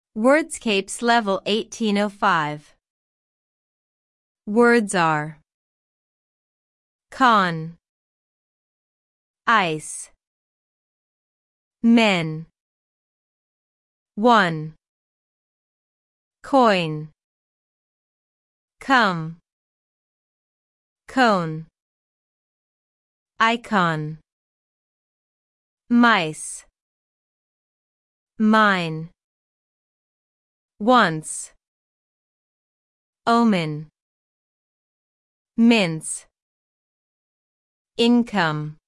Wordscapes Level 1805. Words are con, ice, men, one, coin, come, cone, icon, mice, mine, once, omen, mince, income.